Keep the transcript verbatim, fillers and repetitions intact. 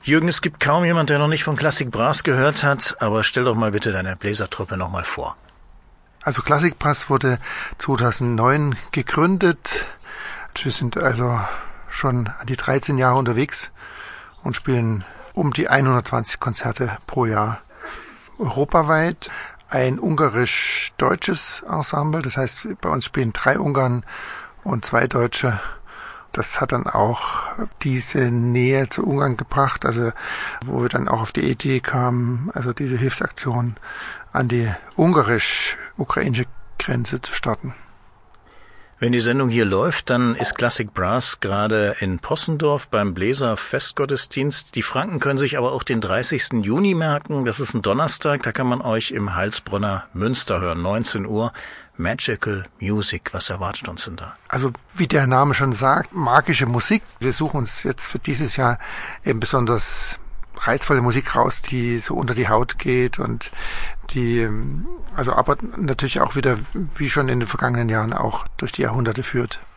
Jürgen, es gibt kaum jemand, der noch nicht von Classic Brass gehört hat, aber stell doch mal bitte deine Bläsertruppe nochmal vor. Also Classic Brass wurde zweitausendneun gegründet. Wir sind also schon an die dreizehn Jahre unterwegs und spielen um die hundertzwanzig Konzerte pro Jahr. Europaweit ein ungarisch-deutsches Ensemble, das heißt, bei uns spielen drei Ungarn und zwei Deutsche. Das hat dann auch diese Nähe zu Ungarn gebracht, also wo wir dann auch auf die Idee kamen, also diese Hilfsaktion an die ungarisch-ukrainische Grenze zu starten. Wenn die Sendung hier läuft, dann ist Classic Brass gerade in Possendorf beim Bläser Festgottesdienst. Die Franken können sich aber auch den dreißigsten Juni merken. Das ist ein Donnerstag, da kann man euch im Heilsbronner Münster hören, neunzehn Uhr. Magical Music, was erwartet uns denn da? Also wie der Name schon sagt, magische Musik. Wir suchen uns jetzt für dieses Jahr eben besonders reizvolle Musik raus, die so unter die Haut geht und die, also aber natürlich auch wieder, wie schon in den vergangenen Jahren, auch durch die Jahrhunderte führt.